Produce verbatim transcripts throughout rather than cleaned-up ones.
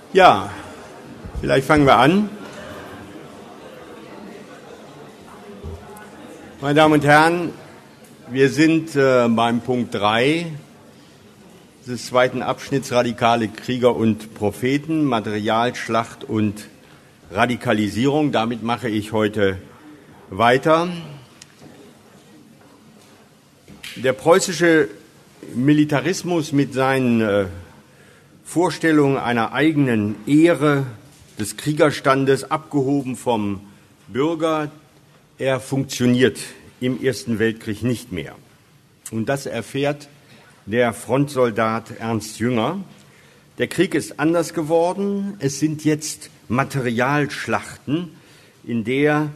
Ja, vielleicht fangen wir an. Meine Damen und Herren, wir sind äh, beim Punkt drei des zweiten Abschnitts Radikale Krieger und Propheten, Material, Schlacht und Radikalisierung. Damit mache ich heute weiter. Der preußische Militarismus mit seinen äh, Vorstellungen einer eigenen Ehre des Kriegerstandes, abgehoben vom Bürger, er funktioniert im Ersten Weltkrieg nicht mehr. Und das erfährt der Frontsoldat Ernst Jünger. Der Krieg ist anders geworden. Es sind jetzt Materialschlachten, in der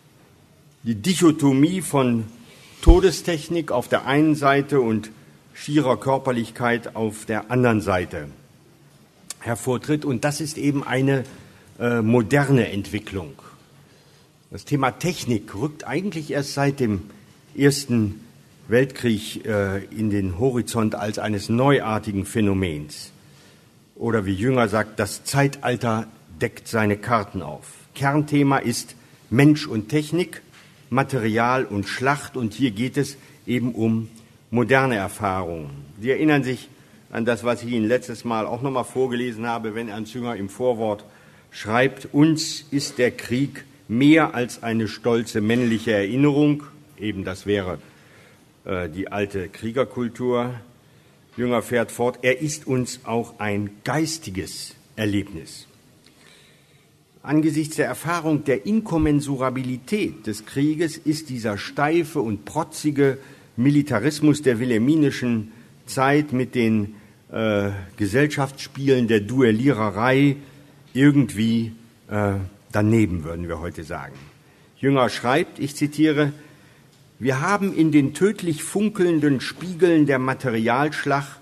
die Dichotomie von Todestechnik auf der einen Seite und schierer Körperlichkeit auf der anderen Seite hervortritt. Und das ist eben eine äh, moderne Entwicklung. Das Thema Technik rückt eigentlich erst seit dem Ersten Weltkrieg äh, in den Horizont als eines neuartigen Phänomens. Oder wie Jünger sagt, das Zeitalter deckt seine Karten auf. Kernthema ist Mensch und Technik, Material und Schlacht. Und hier geht es eben um moderne Erfahrungen. Sie erinnern sich an das, was ich Ihnen letztes Mal auch noch mal vorgelesen habe, wenn Ernst Jünger im Vorwort schreibt, uns ist der Krieg mehr als eine stolze männliche Erinnerung, eben das wäre äh, die alte Kriegerkultur. Jünger fährt fort, er ist uns auch ein geistiges Erlebnis. Angesichts der Erfahrung der Inkommensurabilität des Krieges ist dieser steife und protzige Militarismus der wilhelminischen Zeit mit den äh, Gesellschaftsspielen der Duelliererei irgendwie äh, daneben, würden wir heute sagen. Jünger schreibt, ich zitiere, wir haben in den tödlich funkelnden Spiegeln der Materialschlacht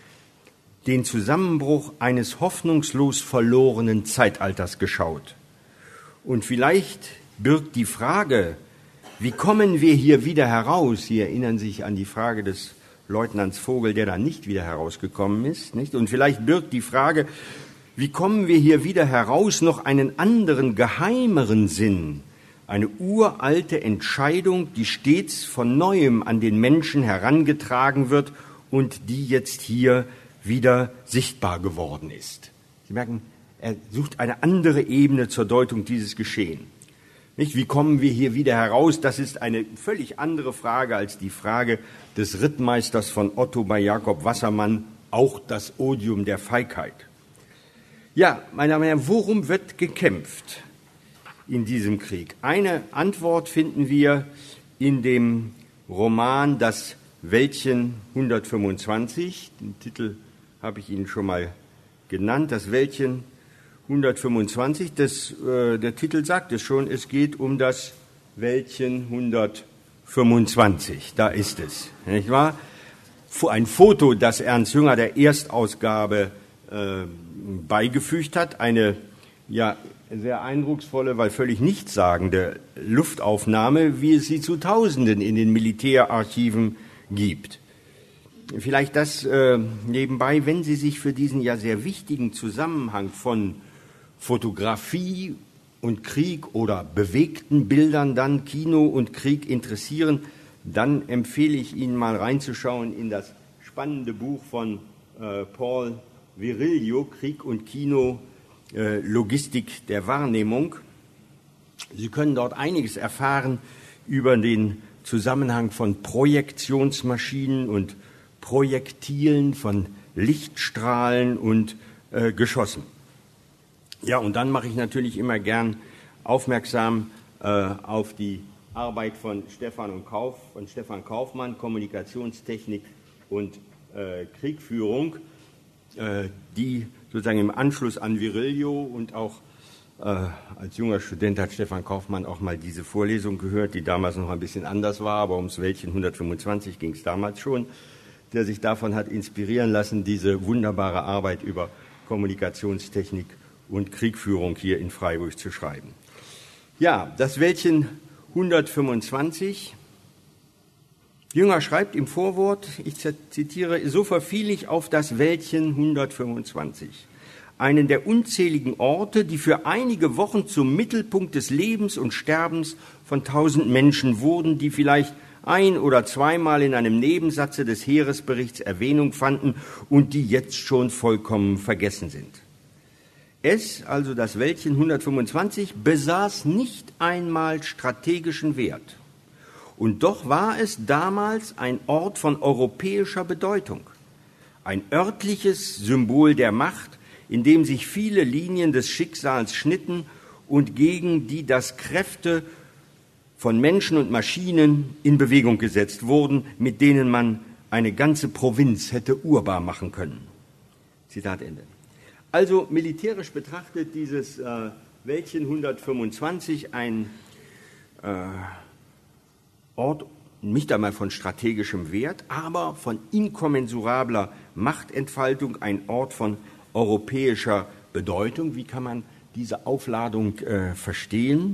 den Zusammenbruch eines hoffnungslos verlorenen Zeitalters geschaut. Und vielleicht birgt die Frage, wie kommen wir hier wieder heraus? Sie erinnern sich an die Frage des Leutnants Vogel, der da nicht wieder herausgekommen ist, nicht? Und vielleicht birgt die Frage, wie kommen wir hier wieder heraus, noch einen anderen, geheimeren Sinn, eine uralte Entscheidung, die stets von Neuem an den Menschen herangetragen wird und die jetzt hier wieder sichtbar geworden ist. Sie merken, er sucht eine andere Ebene zur Deutung dieses Geschehens. Nicht, wie kommen wir hier wieder heraus? Das ist eine völlig andere Frage als die Frage des Rittmeisters von Otto bei Jakob Wassermann, auch das Odium der Feigheit. Ja, meine Damen und Herren, worum wird gekämpft in diesem Krieg? Eine Antwort finden wir in dem Roman Das Wäldchen hundertfünfundzwanzig. Den Titel habe ich Ihnen schon mal genannt. Das Wäldchen hundertfünfundzwanzig. Das, äh, der Titel sagt es schon, es geht um das Wäldchen hundertfünfundzwanzig. Da ist es, nicht wahr? Ein Foto, das Ernst Jünger der Erstausgabe äh, beigefügt hat, eine ja sehr eindrucksvolle, weil völlig nichtssagende Luftaufnahme, wie es sie zu Tausenden in den Militärarchiven gibt. Vielleicht das äh, nebenbei, wenn Sie sich für diesen ja sehr wichtigen Zusammenhang von Fotografie und Krieg oder bewegten Bildern dann Kino und Krieg interessieren, dann empfehle ich Ihnen mal reinzuschauen in das spannende Buch von äh, Paul Virilio, Krieg und Kino, äh, Logistik der Wahrnehmung. Sie können dort einiges erfahren über den Zusammenhang von Projektionsmaschinen und Projektilen, von Lichtstrahlen und äh, Geschossen. Ja, und dann mache ich natürlich immer gern aufmerksam äh, auf die Arbeit von Stefan, und Kauf, von Stefan Kaufmann, Kommunikationstechnik und äh, Kriegführung, äh, die sozusagen im Anschluss an Virilio und auch äh, als junger Student hat Stefan Kaufmann auch mal diese Vorlesung gehört, die damals noch ein bisschen anders war, aber ums Wäldchen hundertfünfundzwanzig ging es damals schon, der sich davon hat inspirieren lassen, diese wunderbare Arbeit über Kommunikationstechnik und Kriegführung hier in Freiburg zu schreiben. Ja, das Wäldchen hundertfünfundzwanzig. Jünger schreibt im Vorwort, ich zitiere, so verfiel ich auf das Wäldchen hundertfünfundzwanzig. einen der unzähligen Orte, die für einige Wochen zum Mittelpunkt des Lebens und Sterbens von tausend Menschen wurden, die vielleicht ein- oder zweimal in einem Nebensatze des Heeresberichts Erwähnung fanden und die jetzt schon vollkommen vergessen sind. Es, also das Wäldchen hundertfünfundzwanzig, besaß nicht einmal strategischen Wert. Und doch war es damals ein Ort von europäischer Bedeutung, ein örtliches Symbol der Macht, in dem sich viele Linien des Schicksals schnitten und gegen die das Kräfte von Menschen und Maschinen in Bewegung gesetzt wurden, mit denen man eine ganze Provinz hätte urbar machen können. Zitat Ende. Also militärisch betrachtet dieses äh, Wäldchen hundertfünfundzwanzig ein äh, Ort nicht einmal von strategischem Wert, aber von inkommensurabler Machtentfaltung, ein Ort von europäischer Bedeutung. Wie kann man diese Aufladung äh, verstehen?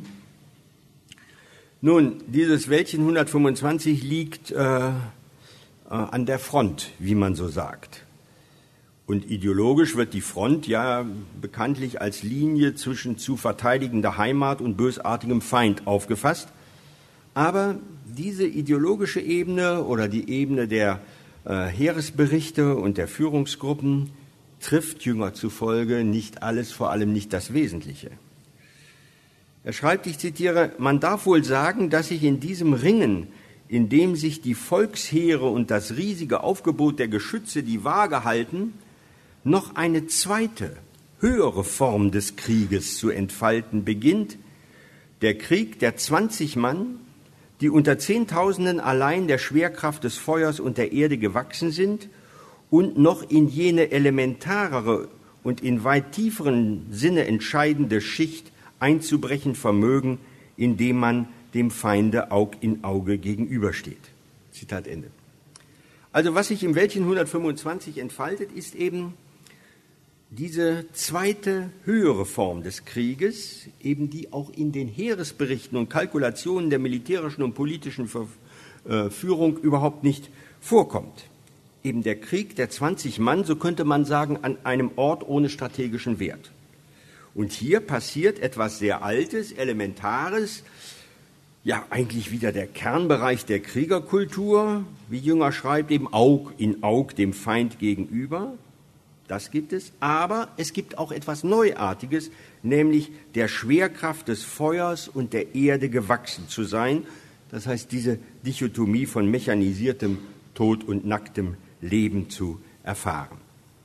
Nun, dieses Wäldchen hundertfünfundzwanzig liegt äh, äh, an der Front, wie man so sagt. Und ideologisch wird die Front ja bekanntlich als Linie zwischen zu verteidigender Heimat und bösartigem Feind aufgefasst. Aber diese ideologische Ebene oder die Ebene der äh, Heeresberichte und der Führungsgruppen trifft Jünger zufolge nicht alles, vor allem nicht das Wesentliche. Er schreibt, ich zitiere, man darf wohl sagen, dass sich in diesem Ringen, in dem sich die Volksheere und das riesige Aufgebot der Geschütze die Waage halten, noch eine zweite, höhere Form des Krieges zu entfalten beginnt, der Krieg der zwanzig Mann, die unter Zehntausenden allein der Schwerkraft des Feuers und der Erde gewachsen sind und noch in jene elementarere und in weit tieferen Sinne entscheidende Schicht einzubrechen vermögen, indem man dem Feinde Aug in Auge gegenübersteht. Zitat Ende. Also was sich im Wäldchen hundertfünfundzwanzig entfaltet, ist eben diese zweite, höhere Form des Krieges, eben die auch in den Heeresberichten und Kalkulationen der militärischen und politischen Führung überhaupt nicht vorkommt. Eben der Krieg der zwanzig Mann, so könnte man sagen, an einem Ort ohne strategischen Wert. Und hier passiert etwas sehr Altes, Elementares, ja eigentlich wieder der Kernbereich der Kriegerkultur, wie Jünger schreibt, eben Aug in Aug dem Feind gegenüber. Das gibt es, aber es gibt auch etwas Neuartiges, nämlich der Schwerkraft des Feuers und der Erde gewachsen zu sein. Das heißt, diese Dichotomie von mechanisiertem Tod und nacktem Leben zu erfahren.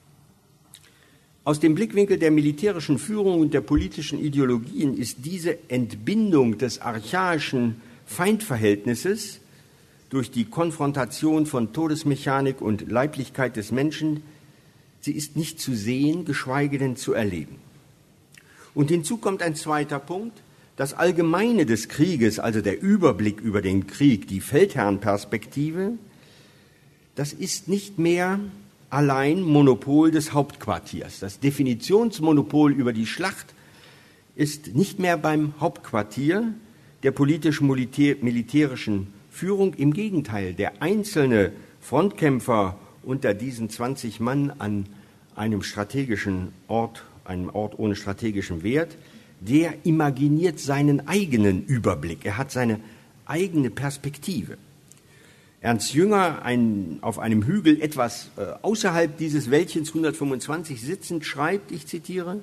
Aus dem Blickwinkel der militärischen Führung und der politischen Ideologien ist diese Entbindung des archaischen Feindverhältnisses durch die Konfrontation von Todesmechanik und Leiblichkeit des Menschen, sie ist nicht zu sehen, geschweige denn zu erleben. Und hinzu kommt ein zweiter Punkt, das Allgemeine des Krieges, also der Überblick über den Krieg, die Feldherrnperspektive, das ist nicht mehr allein Monopol des Hauptquartiers. Das Definitionsmonopol über die Schlacht ist nicht mehr beim Hauptquartier der politisch-militärischen Führung. Im Gegenteil, der einzelne Frontkämpfer unter diesen zwanzig Mann an einem strategischen Ort, einem Ort ohne strategischen Wert, der imaginiert seinen eigenen Überblick. Er hat seine eigene Perspektive. Ernst Jünger, ein, auf einem Hügel etwas äh, außerhalb dieses Wäldchens hundertfünfundzwanzig sitzend, schreibt, ich zitiere,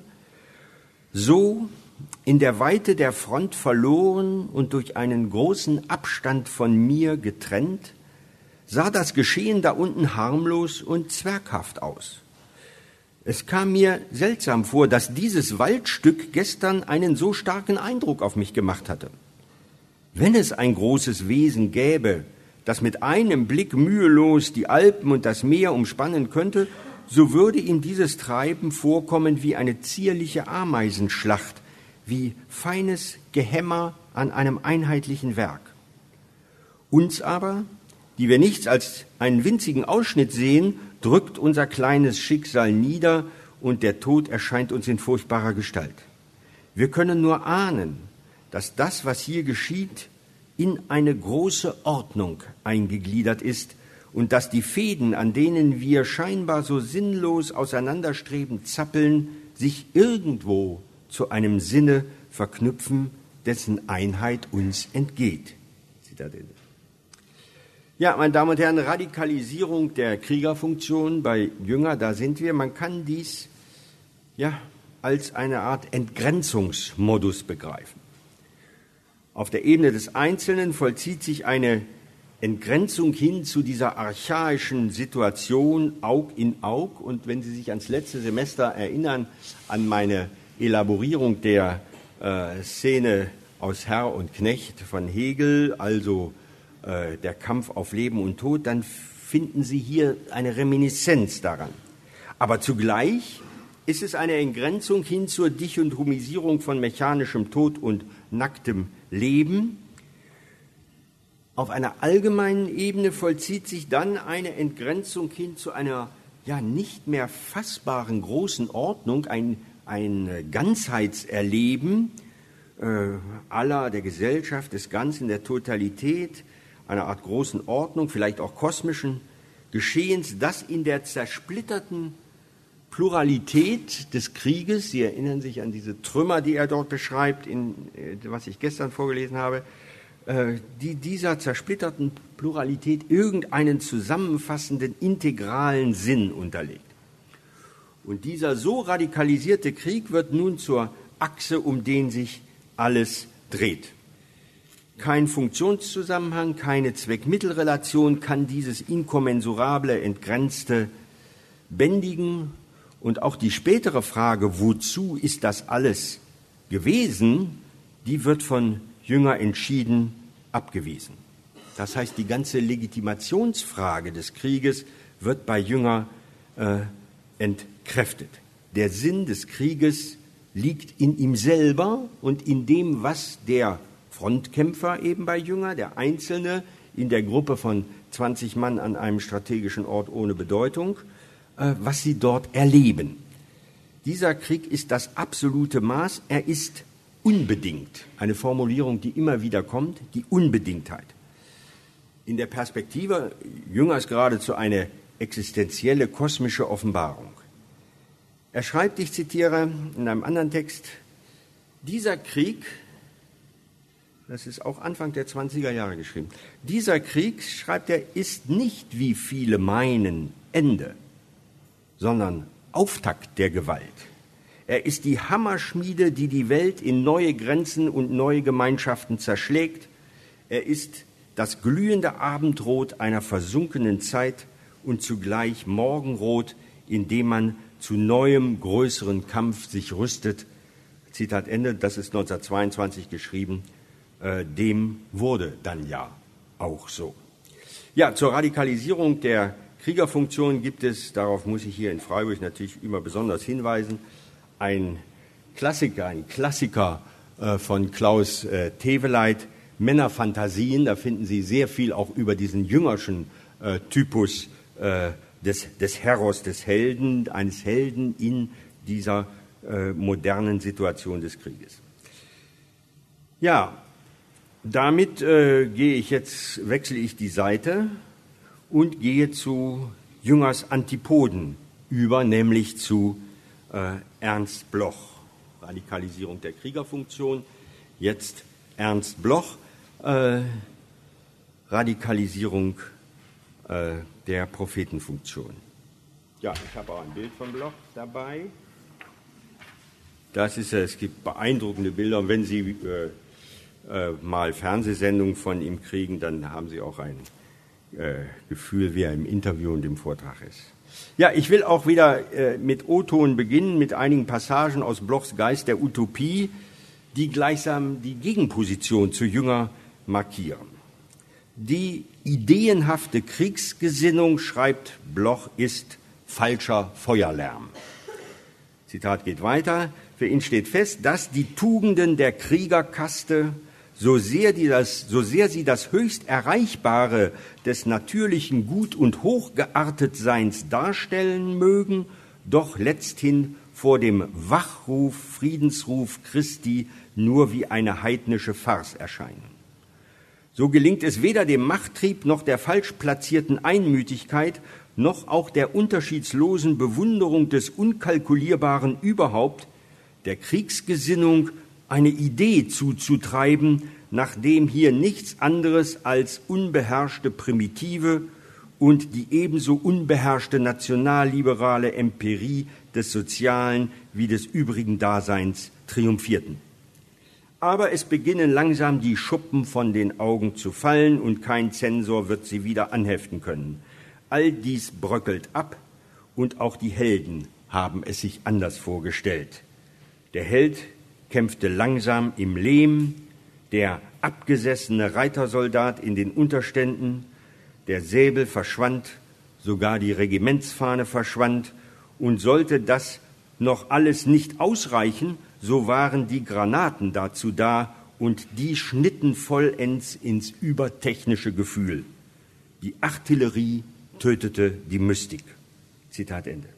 so in der Weite der Front verloren und durch einen großen Abstand von mir getrennt, sah das Geschehen da unten harmlos und zwerghaft aus. Es kam mir seltsam vor, dass dieses Waldstück gestern einen so starken Eindruck auf mich gemacht hatte. Wenn es ein großes Wesen gäbe, das mit einem Blick mühelos die Alpen und das Meer umspannen könnte, so würde ihm dieses Treiben vorkommen wie eine zierliche Ameisenschlacht, wie feines Gehämmer an einem einheitlichen Werk. Uns aber, die wir nichts als einen winzigen Ausschnitt sehen, drückt unser kleines Schicksal nieder und der Tod erscheint uns in furchtbarer Gestalt. Wir können nur ahnen, dass das, was hier geschieht, in eine große Ordnung eingegliedert ist und dass die Fäden, an denen wir scheinbar so sinnlos auseinanderstreben, zappeln, sich irgendwo zu einem Sinne verknüpfen, dessen Einheit uns entgeht. Zitat Ende. Ja, meine Damen und Herren, Radikalisierung der Kriegerfunktion bei Jünger, da sind wir. Man kann dies ja als eine Art Entgrenzungsmodus begreifen. Auf der Ebene des Einzelnen vollzieht sich eine Entgrenzung hin zu dieser archaischen Situation Aug in Aug. Und wenn Sie sich ans letzte Semester erinnern, an meine Elaborierung der äh, Szene aus Herr und Knecht von Hegel, also äh, der Kampf auf Leben und Tod, dann finden Sie hier eine Reminiszenz daran. Aber zugleich ist es eine Entgrenzung hin zur Dichotomisierung von mechanischem Tod und nacktem Leben. Auf einer allgemeinen Ebene vollzieht sich dann eine Entgrenzung hin zu einer ja nicht mehr fassbaren großen Ordnung, ein, ein Ganzheitserleben äh, aller der Gesellschaft, des Ganzen, der Totalität, einer Art großen Ordnung, vielleicht auch kosmischen Geschehens, das in der zersplitterten Pluralität des Krieges, Sie erinnern sich an diese Trümmer, die er dort beschreibt, in, was ich gestern vorgelesen habe, die dieser zersplitterten Pluralität irgendeinen zusammenfassenden, integralen Sinn unterlegt. Und dieser so radikalisierte Krieg wird nun zur Achse, um den sich alles dreht. Kein Funktionszusammenhang, keine Zweck-Mittel-Relation kann dieses inkommensurable, entgrenzte bändigen. Und auch die spätere Frage, wozu ist das alles gewesen, die wird von Jünger entschieden abgewiesen. Das heißt, die ganze Legitimationsfrage des Krieges wird bei Jünger äh, entkräftet. Der Sinn des Krieges liegt in ihm selber und in dem, was der Frontkämpfer eben bei Jünger, der Einzelne in der Gruppe von zwanzig Mann an einem strategischen Ort ohne Bedeutung, äh, was sie dort erleben. Dieser Krieg ist das absolute Maß, er ist unbedingt, eine Formulierung, die immer wieder kommt, die Unbedingtheit. In der Perspektive Jünger ist geradezu eine existenzielle, kosmische Offenbarung. Er schreibt, ich zitiere in einem anderen Text, dieser Krieg, das ist auch Anfang der zwanziger Jahre geschrieben, dieser Krieg, schreibt er, ist nicht, wie viele meinen, Ende, sondern Auftakt der Gewalt. Er ist die Hammerschmiede, die die Welt in neue Grenzen und neue Gemeinschaften zerschlägt. Er ist das glühende Abendrot einer versunkenen Zeit und zugleich Morgenrot, in dem man zu neuem, größeren Kampf sich rüstet. Zitat Ende, das ist neunzehnhundertzweiundzwanzig geschrieben. Äh, dem wurde dann ja auch so. Ja, zur Radikalisierung der Kriegerfunktion gibt es, darauf muss ich hier in Freiburg natürlich immer besonders hinweisen, ein Klassiker, ein Klassiker äh, von Klaus äh, Teveleit, Männerfantasien, da finden Sie sehr viel auch über diesen jüngerschen äh, Typus äh, des, des Heros, des Helden, eines Helden in dieser äh, modernen Situation des Krieges. Ja, damit äh, gehe ich jetzt, wechsle ich die Seite und gehe zu Jüngers Antipoden über, nämlich zu äh, Ernst Bloch, Radikalisierung der Kriegerfunktion, jetzt Ernst Bloch, äh, Radikalisierung äh, der Prophetenfunktion. Ja, ich habe auch ein Bild von Bloch dabei. Das ist, es gibt beeindruckende Bilder und wenn Sie äh, äh, mal Fernsehsendungen von ihm kriegen, dann haben Sie auch ein äh, Gefühl, wie er im Interview und im Vortrag ist. Ja, ich will auch wieder äh, mit O-Ton beginnen, mit einigen Passagen aus Blochs Geist der Utopie, die gleichsam die Gegenposition zu Jünger markieren. Die ideenhafte Kriegsgesinnung, schreibt Bloch, ist falscher Feuerlärm. Zitat geht weiter. Für ihn steht fest, dass die Tugenden der Kriegerkaste, so sehr, die das, so sehr sie das höchst Erreichbare des natürlichen Gut- und Hochgeartetseins darstellen mögen, doch letzthin vor dem Wachruf, Friedensruf Christi nur wie eine heidnische Farce erscheinen. So gelingt es weder dem Machttrieb noch der falsch platzierten Einmütigkeit, noch auch der unterschiedslosen Bewunderung des Unkalkulierbaren überhaupt, der Kriegsgesinnung eine Idee zuzutreiben, nachdem hier nichts anderes als unbeherrschte Primitive und die ebenso unbeherrschte nationalliberale Empirie des sozialen wie des übrigen Daseins triumphierten. Aber es beginnen langsam die Schuppen von den Augen zu fallen und kein Zensor wird sie wieder anheften können. All dies bröckelt ab und auch die Helden haben es sich anders vorgestellt. Der Held kämpfte langsam im Lehm, der abgesessene Reitersoldat in den Unterständen, der Säbel verschwand, sogar die Regimentsfahne verschwand, und sollte das noch alles nicht ausreichen, so waren die Granaten dazu da, und die schnitten vollends ins übertechnische Gefühl. Die Artillerie tötete die Mystik. Zitat Ende.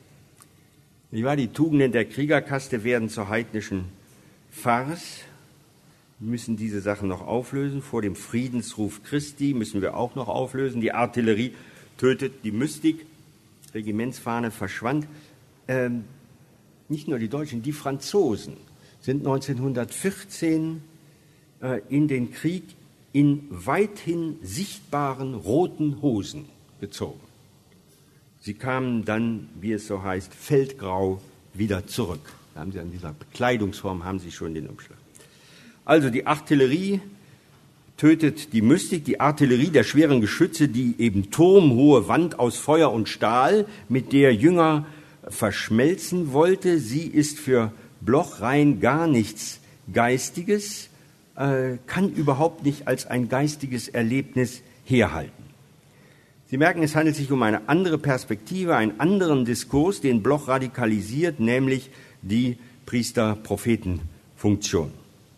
Wie war die Tugenden der Kriegerkaste werden zur heidnischen Farce. Wir müssen diese Sachen noch auflösen. Vor dem Friedensruf Christi müssen wir auch noch auflösen. Die Artillerie tötet die Mystik. Regimentsfahne verschwand. Ähm, nicht nur die Deutschen, die Franzosen sind neunzehnhundertvierzehn äh, in den Krieg in weithin sichtbaren roten Hosen gezogen. Sie kamen dann, wie es so heißt, feldgrau wieder zurück. Da haben sie an dieser Bekleidungsform haben sie schon den Umschlag. Also die Artillerie tötet die Mystik, die Artillerie der schweren Geschütze, die eben turmhohe Wand aus Feuer und Stahl, mit der Jünger verschmelzen wollte. Sie ist für Bloch rein gar nichts Geistiges, äh, kann überhaupt nicht als ein geistiges Erlebnis herhalten. Sie merken, es handelt sich um eine andere Perspektive, einen anderen Diskurs, den Bloch radikalisiert, nämlich die Priester-Propheten-Funktion,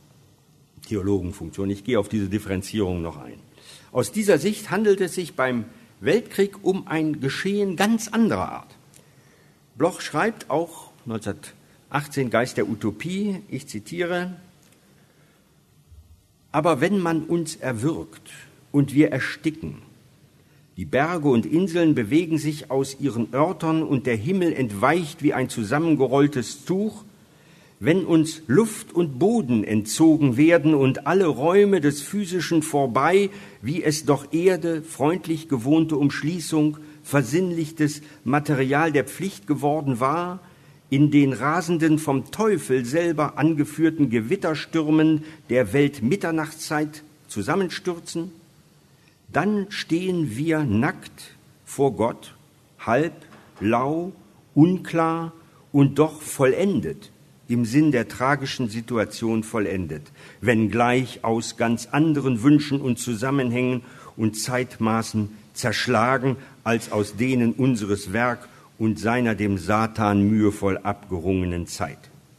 Theologenfunktion. Ich gehe auf diese Differenzierung noch ein. Aus dieser Sicht handelt es sich beim Weltkrieg um ein Geschehen ganz anderer Art. Bloch schreibt auch neunzehnhundertachtzehn, Geist der Utopie, ich zitiere, aber wenn man uns erwürgt und wir ersticken, die Berge und Inseln bewegen sich aus ihren Örtern und der Himmel entweicht wie ein zusammengerolltes Tuch, wenn uns Luft und Boden entzogen werden und alle Räume des Physischen vorbei, wie es doch Erde, freundlich gewohnte Umschließung, versinnlichtes Material der Pflicht geworden war, in den rasenden vom Teufel selber angeführten Gewitterstürmen der Weltmitternachtszeit zusammenstürzen, dann stehen wir nackt vor Gott, halb, lau, unklar und doch vollendet, im Sinn der tragischen Situation vollendet, wenngleich aus ganz anderen Wünschen und Zusammenhängen und Zeitmaßen zerschlagen, als aus denen unseres Werk und seiner dem Satan mühevoll abgerungenen Zeit.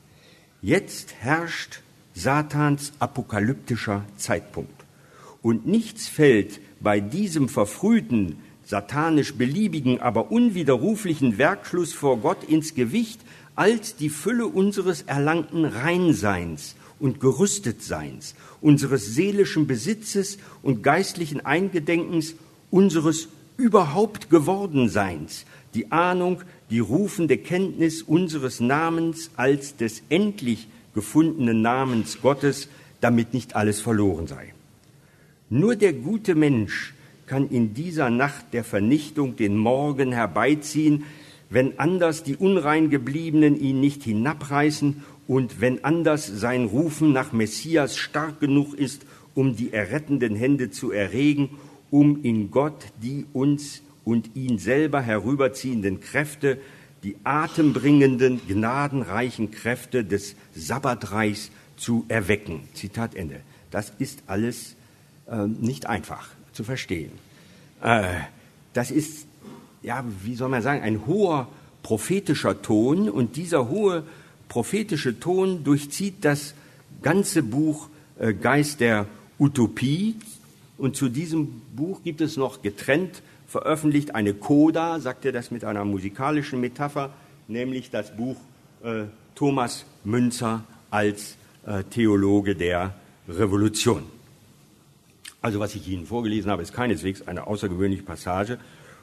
Jetzt herrscht Satans apokalyptischer Zeitpunkt. Und nichts fällt bei diesem verfrühten, satanisch beliebigen, aber unwiderruflichen Werkschluss vor Gott ins Gewicht, als die Fülle unseres erlangten Reinseins und Gerüstetseins, unseres seelischen Besitzes und geistlichen Eingedenkens, unseres überhaupt Gewordenseins, die Ahnung, die rufende Kenntnis unseres Namens als des endlich gefundenen Namens Gottes, damit nicht alles verloren sei. Nur der gute Mensch kann in dieser Nacht der Vernichtung den Morgen herbeiziehen, wenn anders die unrein gebliebenen ihn nicht hinabreißen und wenn anders sein Rufen nach Messias stark genug ist, um die errettenden Hände zu erregen, um in Gott die uns und ihn selber herüberziehenden Kräfte, die atembringenden, gnadenreichen Kräfte des Sabbatreichs zu erwecken. Zitat Ende. Das ist alles äh, nicht einfach zu verstehen. Äh, das ist, ja, wie soll man sagen, ein hoher prophetischer Ton, und dieser hohe prophetische Ton durchzieht das ganze Buch äh, Geist der Utopie. Und zu diesem Buch gibt es noch getrennt veröffentlicht eine Coda, sagt er das mit einer musikalischen Metapher, nämlich das Buch äh, Thomas Münzer als äh, Theologe der Revolution. Also was ich Ihnen vorgelesen habe, ist keineswegs eine außergewöhnliche Passage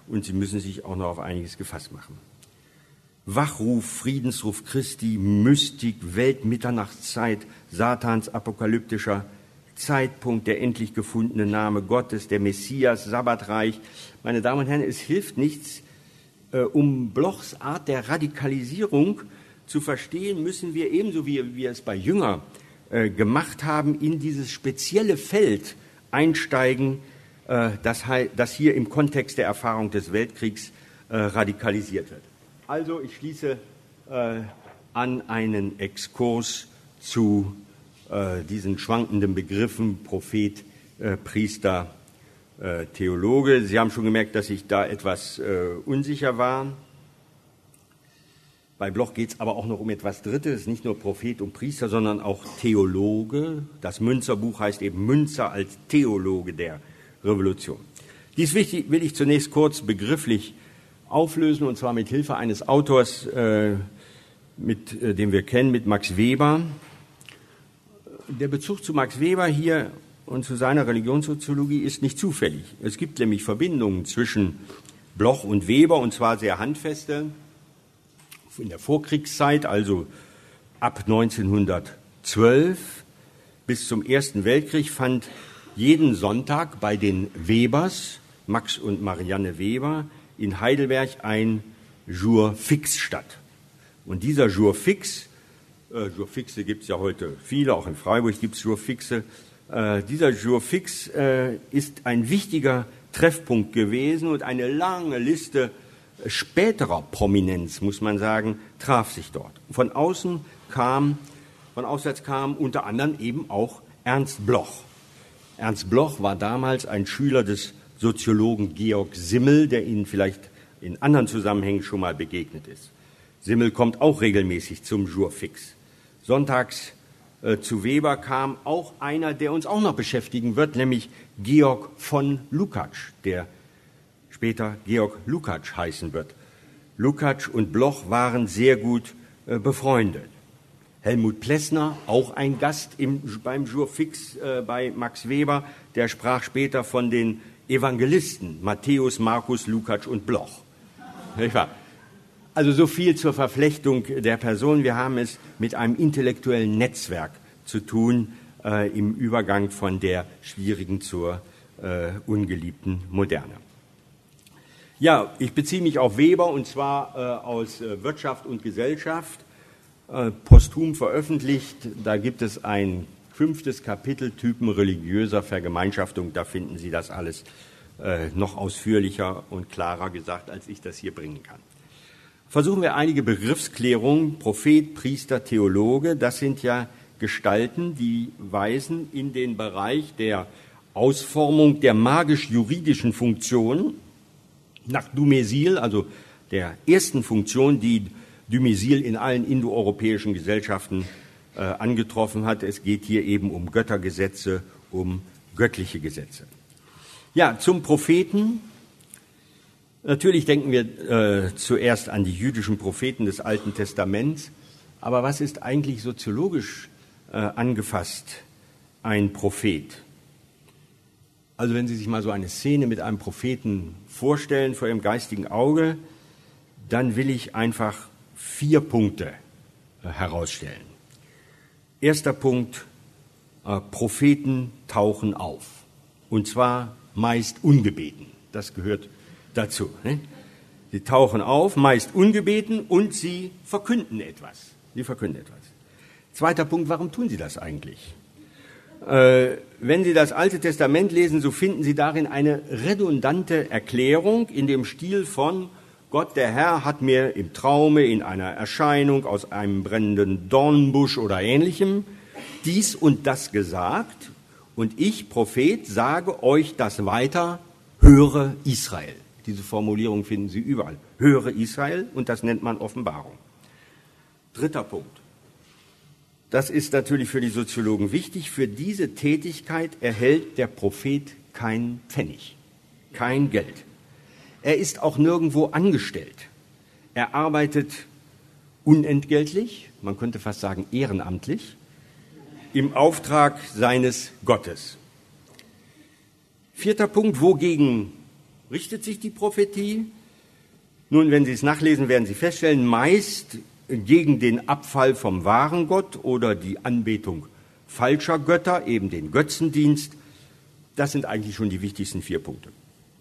und Sie müssen sich auch noch auf einiges gefasst machen. Wachruf, Friedensruf Christi, Mystik, Weltmitternachtszeit, Satans apokalyptischer Zeitpunkt, der endlich gefundene Name Gottes, der Messias, Sabbatreich. Meine Damen und Herren, es hilft nichts, äh, um Blochs Art der Radikalisierung zu verstehen, müssen wir ebenso wie wir es bei Jünger äh, gemacht haben, in dieses spezielle Feld einsteigen, äh, das, das hier im Kontext der Erfahrung des Weltkriegs äh, radikalisiert wird. Also ich schließe äh, an einen Exkurs zu äh, diesen schwankenden Begriffen Prophet, äh, Priester, äh, Theologe. Sie haben schon gemerkt, dass ich da etwas äh, unsicher war. Bei Bloch geht es aber auch noch um etwas Drittes, nicht nur Prophet und Priester, sondern auch Theologe. Das Münzer-Buch heißt eben Münzer als Theologe der Revolution. Dies wichtig, will ich zunächst kurz begrifflich auflösen, und zwar mit Hilfe eines Autors, äh, mit, äh, den wir kennen, mit Max Weber. Der Bezug zu Max Weber hier und zu seiner Religionssoziologie ist nicht zufällig. Es gibt nämlich Verbindungen zwischen Bloch und Weber, und zwar sehr handfeste. In der Vorkriegszeit, also ab neunzehnhundertzwölf bis zum Ersten Weltkrieg, fand jeden Sonntag bei den Webers, Max und Marianne Weber, in Heidelberg ein Jour fix statt. Und dieser Jour fix, äh, Jour fixe gibt es ja heute viele, auch in Freiburg gibt es Jour fixe, äh, dieser Jour fix äh, ist ein wichtiger Treffpunkt gewesen, und eine lange Liste späterer Prominenz, muss man sagen, traf sich dort. Von außen kam, von auswärts kam unter anderem eben auch Ernst Bloch. Ernst Bloch war damals ein Schüler des Soziologen Georg Simmel, der Ihnen vielleicht in anderen Zusammenhängen schon mal begegnet ist. Simmel kommt auch regelmäßig zum Jour fix. Sonntags äh, zu Weber kam auch einer, der uns auch noch beschäftigen wird, nämlich Georg von Lukács, der später Georg Lukács heißen wird. Lukács und Bloch waren sehr gut äh, befreundet. Helmut Plessner, auch ein Gast im, beim Jour fix äh, bei Max Weber, der sprach später von den Evangelisten, Matthäus, Markus, Lukács und Bloch. Also so viel zur Verflechtung der Person. Wir haben es mit einem intellektuellen Netzwerk zu tun, äh, im Übergang von der schwierigen zur äh, ungeliebten Moderne. Ja, ich beziehe mich auf Weber, und zwar äh, aus äh, Wirtschaft und Gesellschaft, äh, posthum veröffentlicht. Da gibt es ein fünftes Kapitel, Typen religiöser Vergemeinschaftung. Da finden Sie das alles äh, noch ausführlicher und klarer gesagt, als ich das hier bringen kann. Versuchen wir einige Begriffsklärungen. Prophet, Priester, Theologe, das sind ja Gestalten, die weisen in den Bereich der Ausformung der magisch-juridischen Funktion nach Dumézil, also der ersten Funktion, die Dumézil in allen indoeuropäischen Gesellschaften äh, angetroffen hat. Es geht hier eben um Göttergesetze, um göttliche Gesetze. Ja, zum Propheten. Natürlich denken wir äh, zuerst an die jüdischen Propheten des Alten Testaments. Aber was ist eigentlich soziologisch äh, angefasst ein Prophet? Also wenn Sie sich mal so eine Szene mit einem Propheten vorstellen vor Ihrem geistigen Auge, dann will ich einfach vier Punkte äh, herausstellen. Erster Punkt, äh, Propheten tauchen auf. Und zwar meist ungebeten. Das gehört dazu. Ne? Sie tauchen auf, meist ungebeten, und sie verkünden etwas. Sie verkünden etwas. Zweiter Punkt, warum tun sie das eigentlich? Äh, wenn Sie das Alte Testament lesen, so finden Sie darin eine redundante Erklärung in dem Stil von Gott, der Herr, hat mir im Traume, in einer Erscheinung aus einem brennenden Dornbusch oder Ähnlichem dies und das gesagt, und ich, Prophet, sage euch das weiter, höre Israel. Diese Formulierung finden Sie überall. Höre Israel, und das nennt man Offenbarung. Dritter Punkt. Das ist natürlich für die Soziologen wichtig. Für diese Tätigkeit erhält der Prophet keinen Pfennig, kein Geld. Er ist auch nirgendwo angestellt. Er arbeitet unentgeltlich, man könnte fast sagen ehrenamtlich, im Auftrag seines Gottes. Vierter Punkt, wogegen richtet sich die Prophetie? Nun, wenn Sie es nachlesen, werden Sie feststellen, meist gegen den Abfall vom wahren Gott oder die Anbetung falscher Götter, eben den Götzendienst. Das sind eigentlich schon die wichtigsten vier Punkte.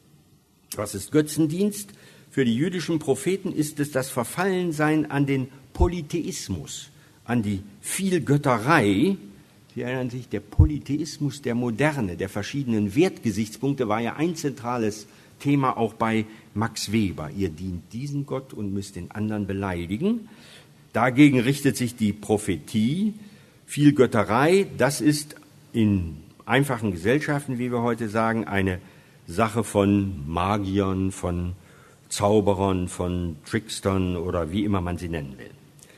Was ist Götzendienst? Für die jüdischen Propheten ist es das Verfallensein an den Polytheismus, an die Vielgötterei. Sie erinnern sich, der Polytheismus der Moderne, der verschiedenen Wertgesichtspunkte war ja ein zentrales Thema auch bei Max Weber. Ihr dient diesen Gott und müsst den anderen beleidigen. Dagegen richtet sich die Prophetie. Vielgötterei, das ist in einfachen Gesellschaften, wie wir heute sagen, eine Sache von Magiern, von Zauberern, von Trickstern oder wie immer man sie nennen will.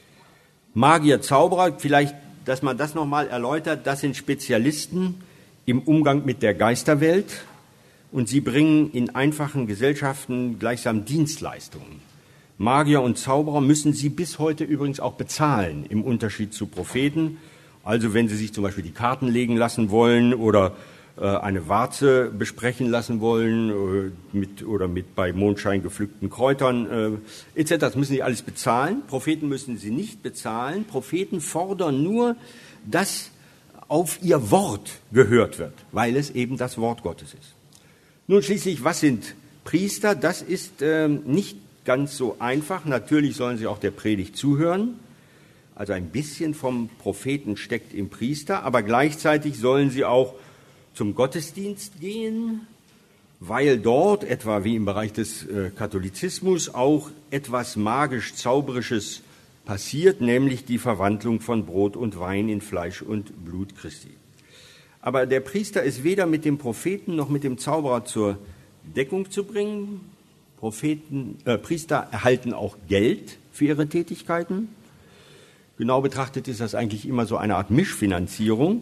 Magier, Zauberer, vielleicht, dass man das nochmal erläutert, das sind Spezialisten im Umgang mit der Geisterwelt und sie bringen in einfachen Gesellschaften gleichsam Dienstleistungen. Magier und Zauberer müssen sie bis heute übrigens auch bezahlen, im Unterschied zu Propheten. Also wenn sie sich zum Beispiel die Karten legen lassen wollen oder äh, eine Warze besprechen lassen wollen äh, mit, oder mit bei Mondschein gepflückten Kräutern äh, et cetera, das müssen sie alles bezahlen. Propheten müssen sie nicht bezahlen. Propheten fordern nur, dass auf ihr Wort gehört wird, weil es eben das Wort Gottes ist. Nun schließlich, was sind Priester? Das ist äh, nicht ganz so einfach. Natürlich sollen sie auch der Predigt zuhören. Also ein bisschen vom Propheten steckt im Priester, aber gleichzeitig sollen sie auch zum Gottesdienst gehen, weil dort, etwa wie im Bereich des äh, Katholizismus, auch etwas magisch-zauberisches passiert, nämlich die Verwandlung von Brot und Wein in Fleisch und Blut Christi. Aber der Priester ist weder mit dem Propheten noch mit dem Zauberer zur Deckung zu bringen. Propheten, äh, Priester erhalten auch Geld für ihre Tätigkeiten. Genau betrachtet ist das eigentlich immer so eine Art Mischfinanzierung.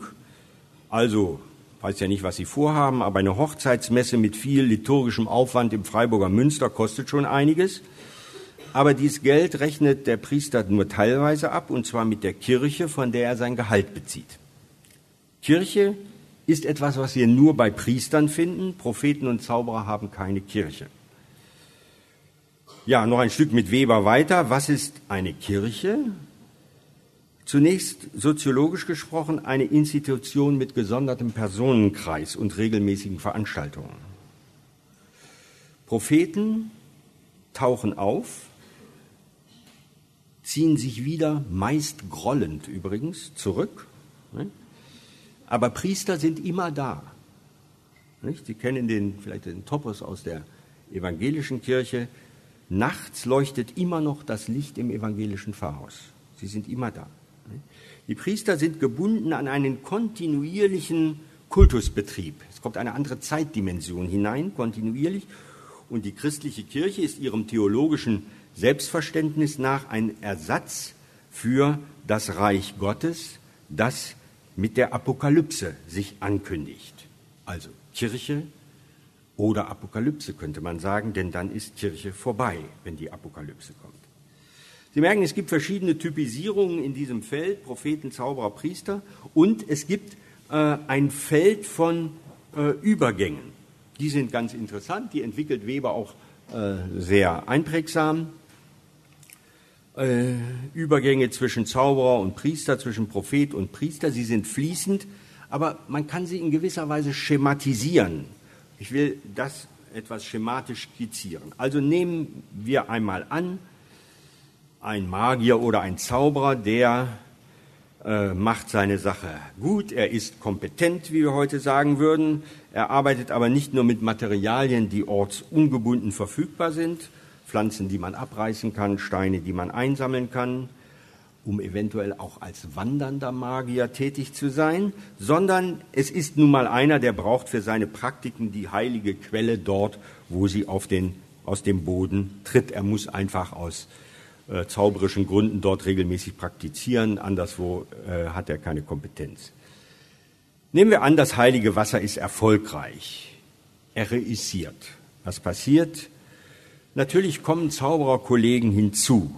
Also, weiß ja nicht, was Sie vorhaben, aber eine Hochzeitsmesse mit viel liturgischem Aufwand im Freiburger Münster kostet schon einiges. Aber dieses Geld rechnet der Priester nur teilweise ab, und zwar mit der Kirche, von der er sein Gehalt bezieht. Kirche ist etwas, was wir nur bei Priestern finden. Propheten und Zauberer haben keine Kirche. Ja, noch ein Stück mit Weber weiter. Was ist eine Kirche? Zunächst soziologisch gesprochen eine Institution mit gesondertem Personenkreis und regelmäßigen Veranstaltungen. Propheten tauchen auf, ziehen sich wieder, meist grollend übrigens, zurück. Aber Priester sind immer da. Sie kennen den, vielleicht den Topos aus der evangelischen Kirche. Nachts leuchtet immer noch das Licht im evangelischen Pfarrhaus. Sie sind immer da. Die Priester sind gebunden an einen kontinuierlichen Kultusbetrieb. Es kommt eine andere Zeitdimension hinein, kontinuierlich. Und die christliche Kirche ist ihrem theologischen Selbstverständnis nach ein Ersatz für das Reich Gottes, das mit der Apokalypse sich ankündigt. Also Kirche oder Apokalypse könnte man sagen, denn dann ist Kirche vorbei, wenn die Apokalypse kommt. Sie merken, es gibt verschiedene Typisierungen in diesem Feld, Propheten, Zauberer, Priester, und es gibt äh, ein Feld von äh, Übergängen. Die sind ganz interessant, die entwickelt Weber auch äh, sehr einprägsam. Äh, Übergänge zwischen Zauberer und Priester, zwischen Prophet und Priester, sie sind fließend, aber man kann sie in gewisser Weise schematisieren. Ich will das etwas schematisch skizzieren. Also nehmen wir einmal an, ein Magier oder ein Zauberer, der äh, macht seine Sache gut, er ist kompetent, wie wir heute sagen würden, er arbeitet aber nicht nur mit Materialien, die ortsungebunden verfügbar sind, Pflanzen, die man abreißen kann, Steine, die man einsammeln kann, um eventuell auch als wandernder Magier tätig zu sein, sondern es ist nun mal einer, der braucht für seine Praktiken die heilige Quelle dort, wo sie auf den, aus dem Boden tritt. Er muss einfach aus äh, zauberischen Gründen dort regelmäßig praktizieren, anderswo äh, hat er keine Kompetenz. Nehmen wir an, das heilige Wasser ist erfolgreich. Er reüssiert. Was passiert? Natürlich kommen Zaubererkollegen hinzu.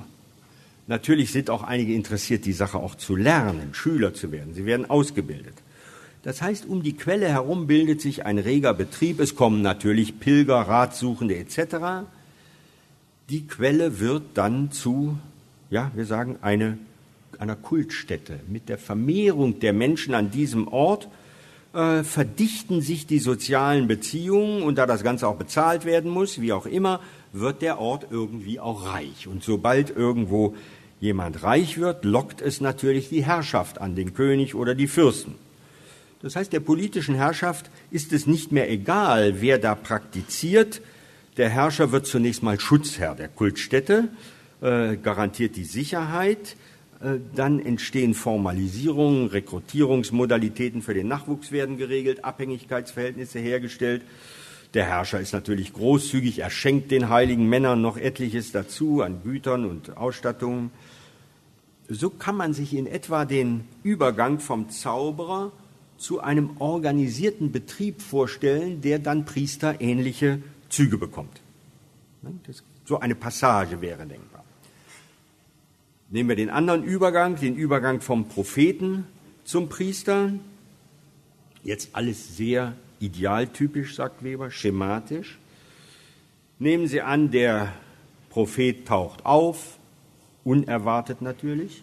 Natürlich sind auch einige interessiert, die Sache auch zu lernen, Schüler zu werden. Sie werden ausgebildet. Das heißt, um die Quelle herum bildet sich ein reger Betrieb. Es kommen natürlich Pilger, Ratsuchende et cetera. Die Quelle wird dann zu, ja, wir sagen, eine, einer Kultstätte. Mit der Vermehrung der Menschen an diesem Ort äh, verdichten sich die sozialen Beziehungen, und da das Ganze auch bezahlt werden muss, wie auch immer, wird der Ort irgendwie auch reich. Und sobald irgendwo jemand reich wird, lockt es natürlich die Herrschaft an, den König oder die Fürsten. Das heißt, der politischen Herrschaft ist es nicht mehr egal, wer da praktiziert. Der Herrscher wird zunächst mal Schutzherr der Kultstätte, äh, garantiert die Sicherheit. Äh, dann entstehen Formalisierungen, Rekrutierungsmodalitäten für den Nachwuchs werden geregelt, Abhängigkeitsverhältnisse hergestellt. Der Herrscher ist natürlich großzügig, er schenkt den heiligen Männern noch etliches dazu an Gütern und Ausstattungen. So kann man sich in etwa den Übergang vom Zauberer zu einem organisierten Betrieb vorstellen, der dann priesterähnliche Züge bekommt. Das, so eine Passage wäre denkbar. Nehmen wir den anderen Übergang, den Übergang vom Propheten zum Priester. Jetzt alles sehr idealtypisch, sagt Weber, schematisch. Nehmen Sie an, der Prophet taucht auf, unerwartet natürlich.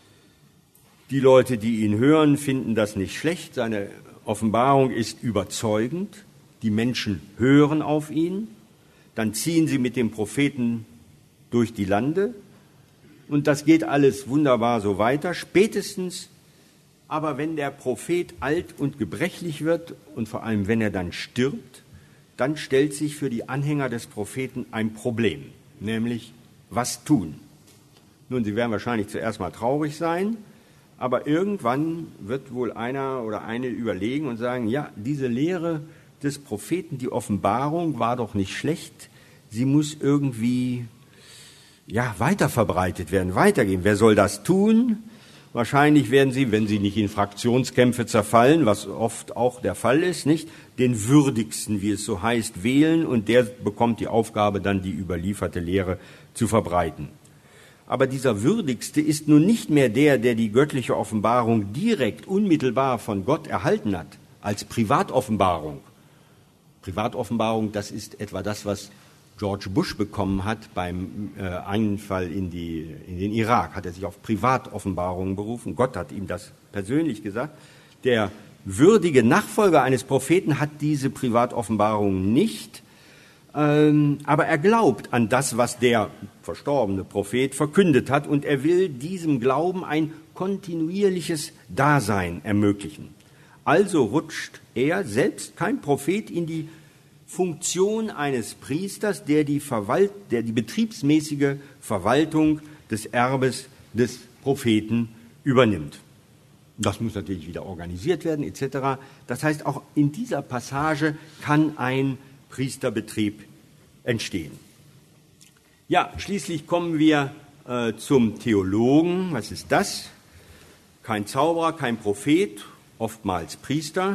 Die Leute, die ihn hören, finden das nicht schlecht. Seine Offenbarung ist überzeugend. Die Menschen hören auf ihn. Dann ziehen sie mit dem Propheten durch die Lande. Und das geht alles wunderbar so weiter. Spätestens aber, wenn der Prophet alt und gebrechlich wird und vor allem, wenn er dann stirbt, dann stellt sich für die Anhänger des Propheten ein Problem, nämlich was tun. Nun, sie werden wahrscheinlich zuerst mal traurig sein, aber irgendwann wird wohl einer oder eine überlegen und sagen, ja, diese Lehre des Propheten, die Offenbarung war doch nicht schlecht, sie muss irgendwie ja, weiter verbreitet werden, weitergehen. Wer soll das tun? Wahrscheinlich werden sie, wenn sie nicht in Fraktionskämpfe zerfallen, was oft auch der Fall ist, nicht, den Würdigsten, wie es so heißt, wählen, und der bekommt die Aufgabe, dann die überlieferte Lehre zu verbreiten. Aber dieser Würdigste ist nun nicht mehr der, der die göttliche Offenbarung direkt, unmittelbar von Gott erhalten hat, als Privatoffenbarung. Privatoffenbarung, das ist etwa das, was George Bush bekommen hat beim äh, Einfall in, die, in den Irak, hat er sich auf Privatoffenbarungen berufen. Gott hat ihm das persönlich gesagt. Der würdige Nachfolger eines Propheten hat diese Privatoffenbarungen nicht, ähm, aber er glaubt an das, was der verstorbene Prophet verkündet hat, und er will diesem Glauben ein kontinuierliches Dasein ermöglichen. Also rutscht er, selbst kein Prophet, in die Funktion eines Priesters, der die, Verwalt, der die betriebsmäßige Verwaltung des Erbes des Propheten übernimmt. Das muss natürlich wieder organisiert werden, et cetera. Das heißt, auch in dieser Passage kann ein Priesterbetrieb entstehen. Ja, schließlich kommen wir äh, zum Theologen. Was ist das? Kein Zauberer, kein Prophet, oftmals Priester.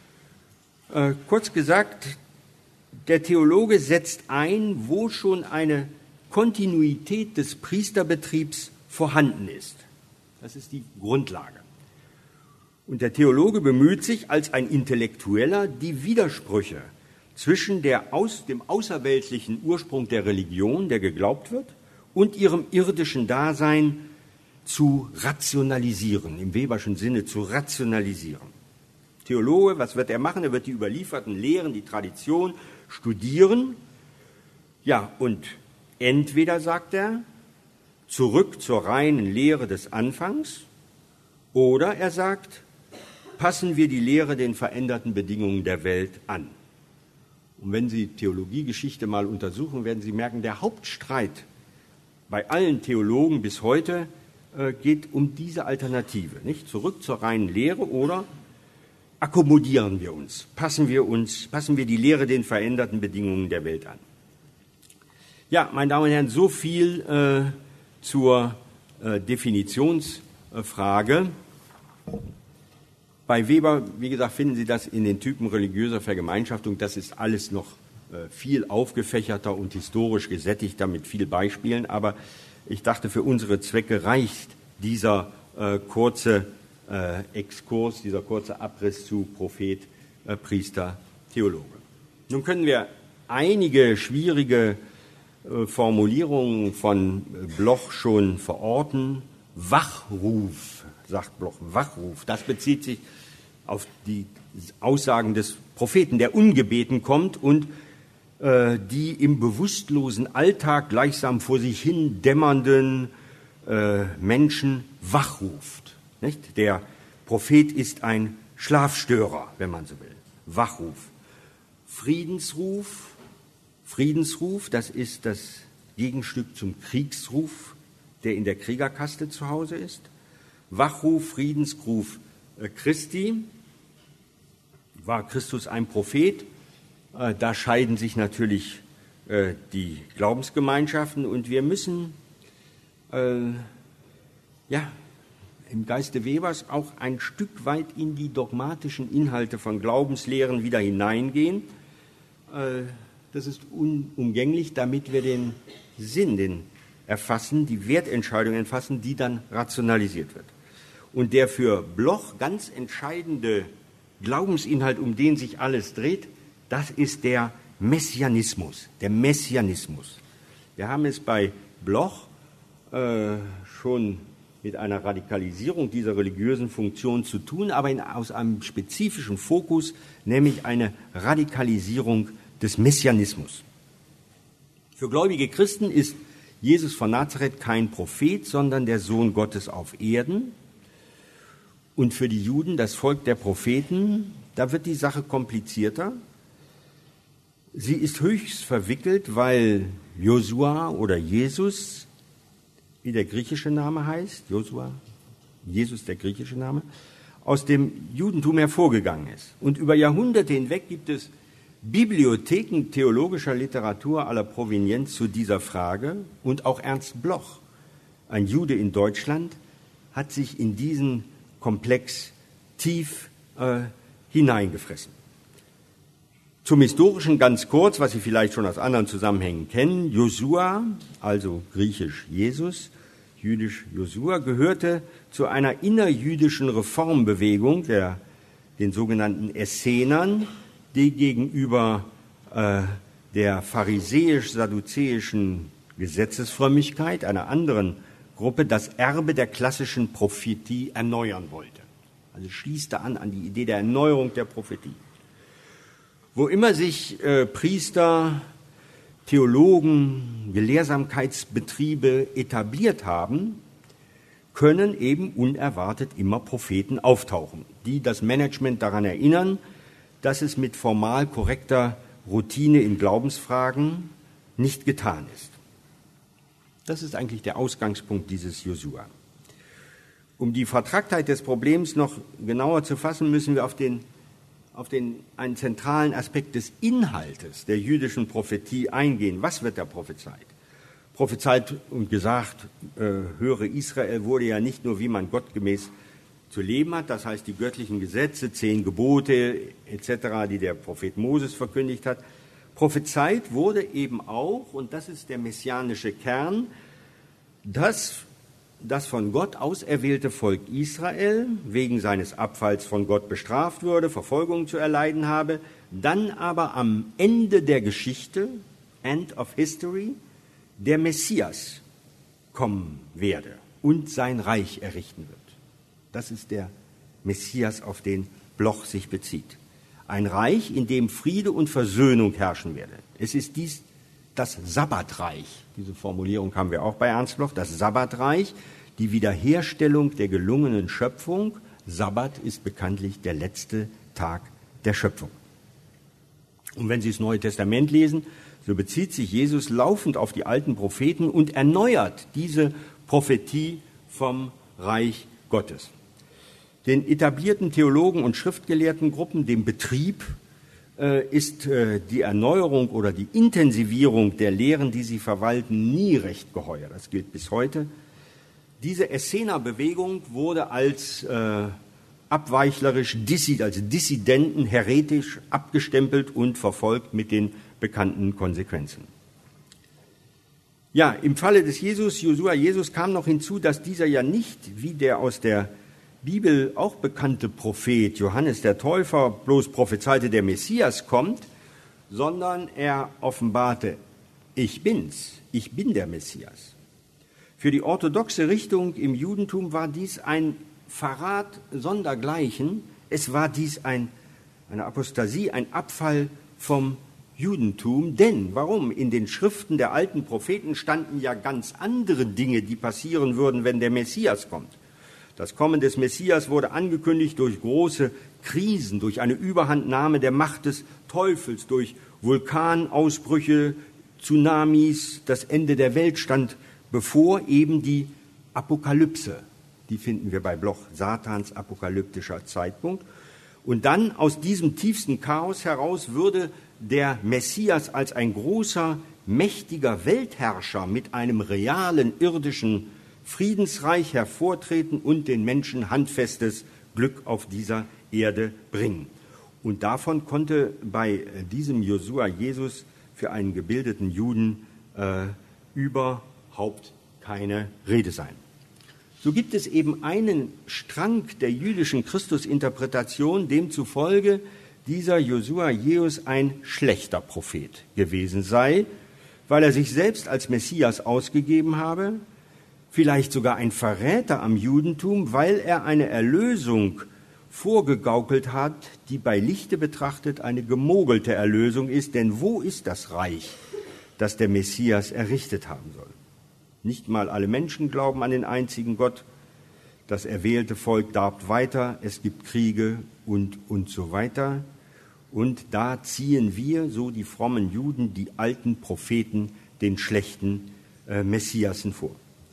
Äh, kurz gesagt, der Theologe setzt ein, wo schon eine Kontinuität des Priesterbetriebs vorhanden ist. Das ist die Grundlage. Und der Theologe bemüht sich als ein Intellektueller, die Widersprüche zwischen der aus, dem außerweltlichen Ursprung der Religion, der geglaubt wird, und ihrem irdischen Dasein zu rationalisieren, im Weberschen Sinne zu rationalisieren. Theologe, was wird er machen? Er wird die überlieferten Lehren, die Tradition studieren. Ja, und entweder, sagt er, zurück zur reinen Lehre des Anfangs, oder er sagt, passen wir die Lehre den veränderten Bedingungen der Welt an. Und wenn Sie Theologiegeschichte mal untersuchen, werden Sie merken, der Hauptstreit bei allen Theologen bis heute äh, geht um diese Alternative, nicht? Zurück zur reinen Lehre oder akkommodieren wir uns, passen wir uns, passen wir die Lehre den veränderten Bedingungen der Welt an. Ja, meine Damen und Herren, so viel äh, zur äh, Definitionsfrage. Bei Weber, wie gesagt, finden Sie das in den Typen religiöser Vergemeinschaftung. Das ist alles noch äh, viel aufgefächerter und historisch gesättigter mit vielen Beispielen. Aber ich dachte, für unsere Zwecke reicht dieser äh, kurze äh, Exkurs, dieser kurze Abriss zu Prophet, äh, Priester, Theologe. Nun können wir einige schwierige äh, Formulierungen von Bloch schon verorten. Wachruf, sagt Bloch, Wachruf, das bezieht sich auf die Aussagen des Propheten, der ungebeten kommt und äh, die im bewusstlosen Alltag gleichsam vor sich hin dämmernden äh, Menschen wachruft. Nicht? Der Prophet ist ein Schlafstörer, wenn man so will. Wachruf. Friedensruf, Friedensruf, das ist das Gegenstück zum Kriegsruf, der in der Kriegerkaste zu Hause ist. Wachruf, Friedensruf äh, Christi. War Christus ein Prophet? Äh, da scheiden sich natürlich äh, die Glaubensgemeinschaften und wir müssen äh, ja, im Geiste Webers auch ein Stück weit in die dogmatischen Inhalte von Glaubenslehren wieder hineingehen. Äh, das ist unumgänglich, damit wir den Sinn, den erfassen, die Wertentscheidung erfassen, die dann rationalisiert wird. Und der für Bloch ganz entscheidende Glaubensinhalt, um den sich alles dreht, das ist der Messianismus, der Messianismus. Wir haben es bei Bloch äh, schon mit einer Radikalisierung dieser religiösen Funktion zu tun, aber in, aus einem spezifischen Fokus, nämlich eine Radikalisierung des Messianismus. Für gläubige Christen ist Jesus von Nazareth kein Prophet, sondern der Sohn Gottes auf Erden. Und für die Juden, das Volk der Propheten, da wird die Sache komplizierter. Sie ist höchst verwickelt, weil Josua oder Jesus, wie der griechische Name heißt, Josua, Jesus der griechische Name, aus dem Judentum hervorgegangen ist. Und über Jahrhunderte hinweg gibt es Bibliotheken theologischer Literatur aller Provenienz zu dieser Frage. Und auch Ernst Bloch, ein Jude in Deutschland, hat sich in diesen Komplex tief äh, hineingefressen. Zum Historischen ganz kurz, was Sie vielleicht schon aus anderen Zusammenhängen kennen. Josua, also griechisch Jesus, jüdisch Josua, gehörte zu einer innerjüdischen Reformbewegung, der, den sogenannten Essenern, die gegenüber äh, der pharisäisch-sadduzäischen Gesetzesfrömmigkeit, einer anderen Gruppe, das Erbe der klassischen Prophetie erneuern wollte. Also schließte an an die Idee der Erneuerung der Prophetie. Wo immer sich äh, Priester, Theologen, Gelehrsamkeitsbetriebe etabliert haben, können eben unerwartet immer Propheten auftauchen, die das Management daran erinnern, dass es mit formal korrekter Routine in Glaubensfragen nicht getan ist. Das ist eigentlich der Ausgangspunkt dieses Josua. Um die Vertracktheit des Problems noch genauer zu fassen, müssen wir auf den, auf den, einen zentralen Aspekt des Inhaltes der jüdischen Prophetie eingehen. Was wird da prophezeit? Prophezeit und gesagt, äh, höre Israel, wurde ja nicht nur, wie man gottgemäß zu leben hat, das heißt die göttlichen Gesetze, zehn Gebote et cetera, die der Prophet Moses verkündigt hat. Prophezeit wurde eben auch, und das ist der messianische Kern, dass das von Gott auserwählte Volk Israel wegen seines Abfalls von Gott bestraft würde, Verfolgung zu erleiden habe, dann aber am Ende der Geschichte, End of History, der Messias kommen werde und sein Reich errichten wird. Das ist der Messias, auf den Bloch sich bezieht. Ein Reich, in dem Friede und Versöhnung herrschen werde. Es ist dies das Sabbatreich. Diese Formulierung haben wir auch bei Ernst Bloch. Das Sabbatreich, die Wiederherstellung der gelungenen Schöpfung. Sabbat ist bekanntlich der letzte Tag der Schöpfung. Und wenn Sie das Neue Testament lesen, so bezieht sich Jesus laufend auf die alten Propheten und erneuert diese Prophetie vom Reich Gottes. Den etablierten Theologen und Schriftgelehrtengruppen, dem Betrieb, äh, ist äh, die Erneuerung oder die Intensivierung der Lehren, die sie verwalten, nie recht geheuer. Das gilt bis heute. Diese Essener-Bewegung wurde als äh, abweichlerisch, dissid, als Dissidenten, heretisch abgestempelt und verfolgt mit den bekannten Konsequenzen. Ja, im Falle des Jesus, Josua Jesus, kam noch hinzu, dass dieser ja nicht, wie der aus der Bibel auch bekannte Prophet Johannes der Täufer bloß prophezeite, der Messias kommt, sondern er offenbarte, ich bin's, ich bin der Messias. Für die orthodoxe Richtung im Judentum war dies ein Verrat sondergleichen. Es war dies ein, eine Apostasie, ein Abfall vom Judentum. Denn, warum? In den Schriften der alten Propheten standen ja ganz andere Dinge, die passieren würden, wenn der Messias kommt. Das Kommen des Messias wurde angekündigt durch große Krisen, durch eine Überhandnahme der Macht des Teufels, durch Vulkanausbrüche, Tsunamis. Das Ende der Welt stand bevor, eben die Apokalypse. Die finden wir bei Bloch, Satans apokalyptischer Zeitpunkt. Und dann aus diesem tiefsten Chaos heraus würde der Messias als ein großer, mächtiger Weltherrscher mit einem realen irdischen Friedensreich hervortreten und den Menschen handfestes Glück auf dieser Erde bringen. Und davon konnte bei diesem Josua Jesus für einen gebildeten Juden äh, überhaupt keine Rede sein. So gibt es eben einen Strang der jüdischen Christusinterpretation, demzufolge dieser Josua Jesus ein schlechter Prophet gewesen sei, weil er sich selbst als Messias ausgegeben habe, vielleicht sogar ein Verräter am Judentum, weil er eine Erlösung vorgegaukelt hat, die bei Lichte betrachtet eine gemogelte Erlösung ist. Denn wo ist das Reich, das der Messias errichtet haben soll? Nicht mal alle Menschen glauben an den einzigen Gott. Das erwählte Volk darbt weiter, es gibt Kriege und, und so weiter. Und da ziehen wir, so die frommen Juden, die alten Propheten, den schlechten äh, Messiasen vor.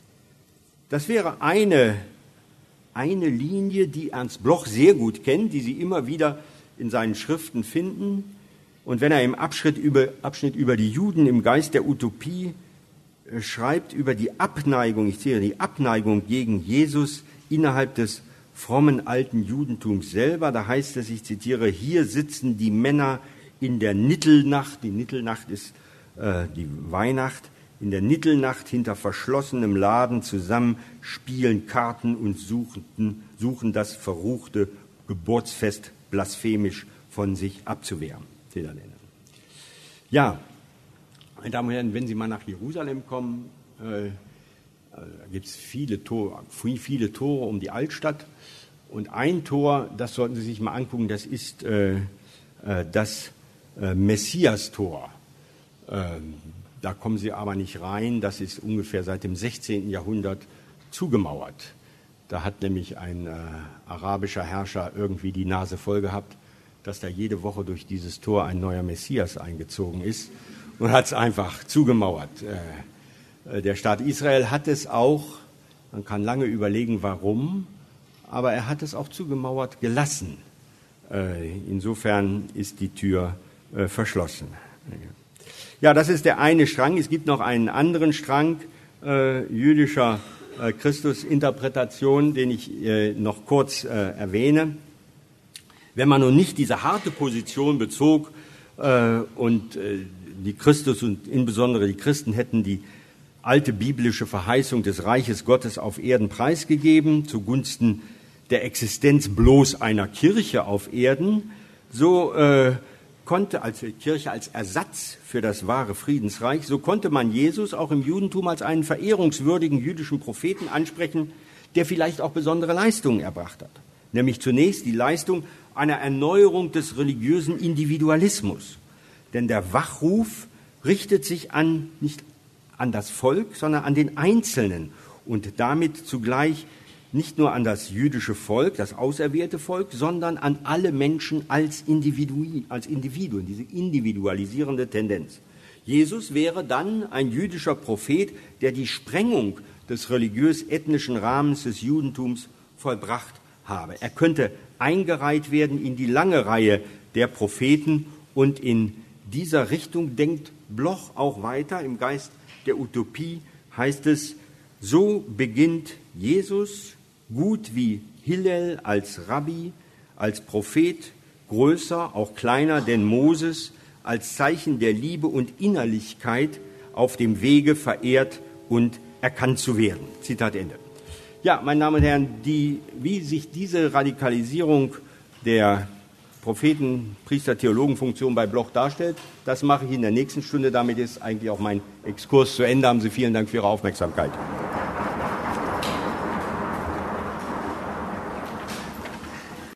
Das wäre eine, eine Linie, die Ernst Bloch sehr gut kennt, die Sie immer wieder in seinen Schriften finden. Und wenn er im Abschnitt über, Abschnitt über die Juden im Geist der Utopie äh, schreibt, über die Abneigung, ich zähle die Abneigung gegen Jesus innerhalb des frommen alten Judentums selber, da heißt es, ich zitiere, hier sitzen die Männer in der Nittelnacht, die Nittelnacht ist äh, die Weihnacht, in der Nittelnacht hinter verschlossenem Laden zusammen, spielen Karten und suchen, suchen das verruchte Geburtsfest blasphemisch von sich abzuwehren. Ja, meine Damen und Herren, wenn Sie mal nach Jerusalem kommen, äh, da gibt es viele Tore, viele Tore um die Altstadt. Und ein Tor, das sollten Sie sich mal angucken, das ist äh, äh, das äh, Messias-Tor. Ähm, da kommen Sie aber nicht rein, das ist ungefähr seit dem sechzehnten Jahrhundert zugemauert. Da hat nämlich ein äh, arabischer Herrscher irgendwie die Nase voll gehabt, dass da jede Woche durch dieses Tor ein neuer Messias eingezogen ist und hat es einfach zugemauert. Äh, Der Staat Israel hat es auch, man kann lange überlegen, warum, aber er hat es auch zugemauert gelassen. Insofern ist die Tür verschlossen. Ja, das ist der eine Strang. Es gibt noch einen anderen Strang jüdischer Christusinterpretation, den ich noch kurz erwähne. Wenn man nun nicht diese harte Position bezog und die Christus und insbesondere die Christen hätten die alte biblische Verheißung des Reiches Gottes auf Erden preisgegeben, zugunsten der Existenz bloß einer Kirche auf Erden, so äh, konnte als Kirche als Ersatz für das wahre Friedensreich, so konnte man Jesus auch im Judentum als einen verehrungswürdigen jüdischen Propheten ansprechen, der vielleicht auch besondere Leistungen erbracht hat. Nämlich zunächst die Leistung einer Erneuerung des religiösen Individualismus. Denn der Wachruf richtet sich an nicht an das Volk, sondern an den Einzelnen und damit zugleich nicht nur an das jüdische Volk, das auserwählte Volk, sondern an alle Menschen als, Individuen, als Individuen, diese individualisierende Tendenz. Jesus wäre dann ein jüdischer Prophet, der die Sprengung des religiös-ethnischen Rahmens des Judentums vollbracht habe. Er könnte eingereiht werden in die lange Reihe der Propheten und in dieser Richtung denkt Bloch auch weiter. Im Geist der Utopie heißt es, so beginnt Jesus gut wie Hillel als Rabbi, als Prophet, größer, auch kleiner denn Moses, als Zeichen der Liebe und Innerlichkeit auf dem Wege verehrt und erkannt zu werden. Zitat Ende. Ja, meine Damen und Herren, die, wie sich diese Radikalisierung der Propheten-, Priester-, Theologenfunktion bei Bloch darstellt, das mache ich in der nächsten Stunde. Damit ist eigentlich auch mein Exkurs zu Ende. Haben Sie vielen Dank für Ihre Aufmerksamkeit.